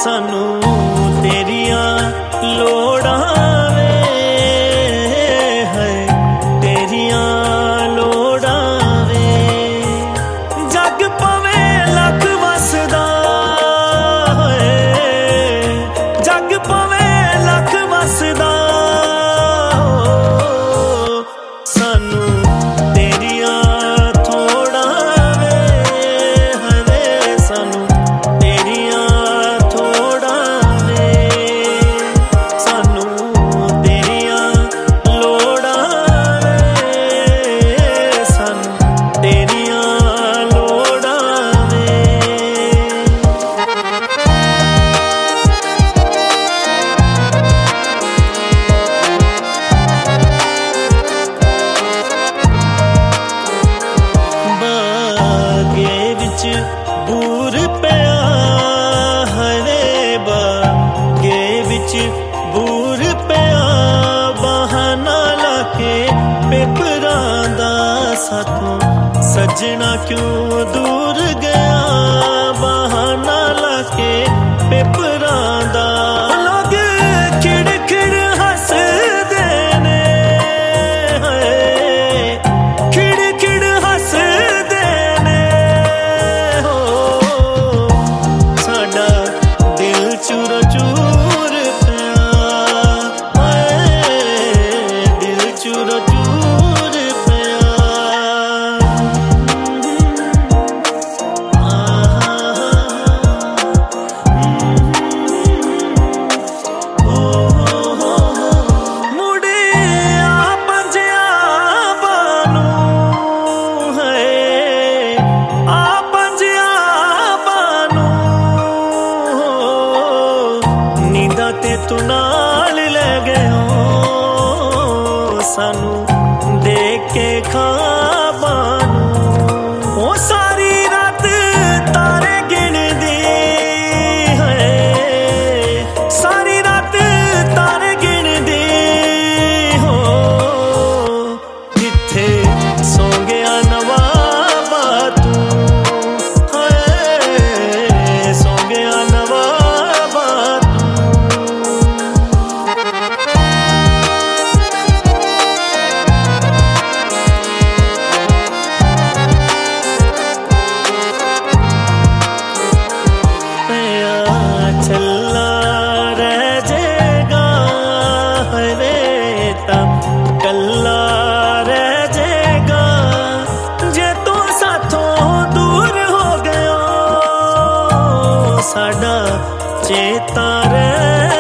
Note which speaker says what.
Speaker 1: सानू तेरिया लोड़ां वे है तेरिया लोड़ां वे जग पवे लख वसदा है जग पवे लख वसदा सानू तेरिया थोड़ा वे हरे सानू तेरिया थोड़ा वे सानू तेरिया लोड़ा वे सानू तेरिया लोड़ा वे बागे विच बूर पिया हरे बागे विच बूर पिया बहाना लाके पेपरां दा साथों सजना क्यों दूर गया बहाना लाके पेपरां दा लोग खिड़ खिड़ हसदे ने खिड़ खिड़ हसदे ने हो साडा दिल चूर चूर पिया दिल चूर चूर पिया मुड़े आ पंजिया बानू है आ पंजिया बानू नींदा ते तू नाल ले गए हो सानू देख के खाबां नू ओ सारी रात तारे गिनदी है सारी रात तारे गिनदी हो जिथे सौ गया नवाबा तू है सौ गया नवाबा तू पिया छल्ला रह जाएगा हरे ता कल्ला रह जाएगा जे तू साथों दूर हो गया साडा चेता रह